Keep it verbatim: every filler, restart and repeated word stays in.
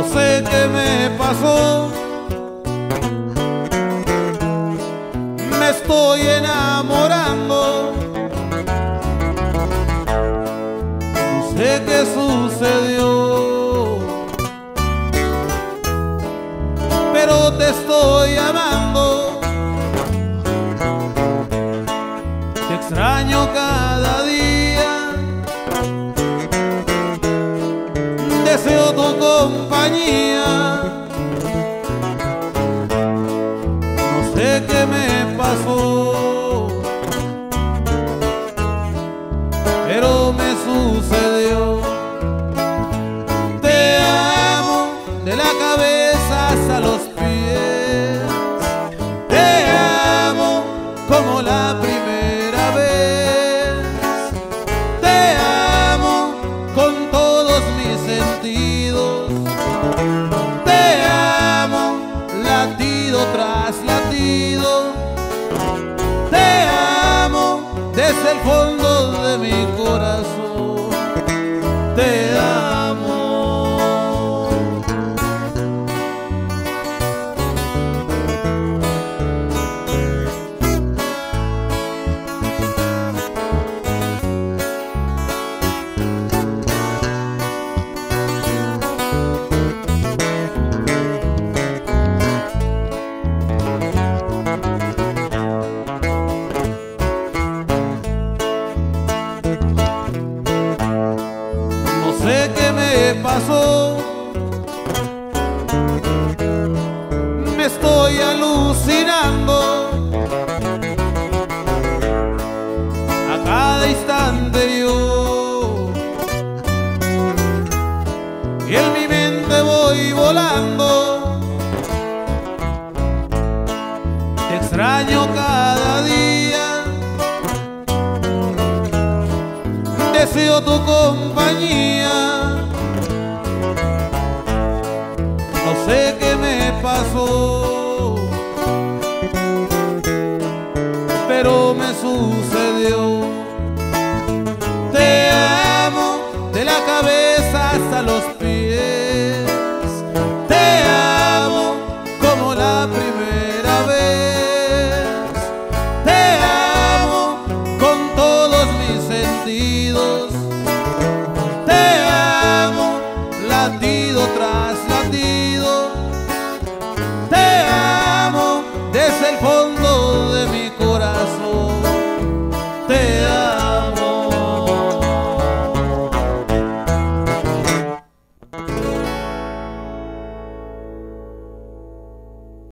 No sé qué me pasó, me estoy enamorando. No sé qué sucedió, pero te estoy amando. Te extraño cada día, deseo tu compañía. No sé qué me pasó, pero me sucedió. Te amo de la cabeza hasta los pies. Te amo como la primera vez. Te amo con todos mis sentidos. Te amo latido tras latido. Te amo desde el fondo de mi corazón. Te amo. No sé qué me pasó, me estoy alucinando. A cada instante yo, y en mi mente voy volando. Te extraño cada día, deseo tu compañía. No sé qué me pasó, pero me sucedió.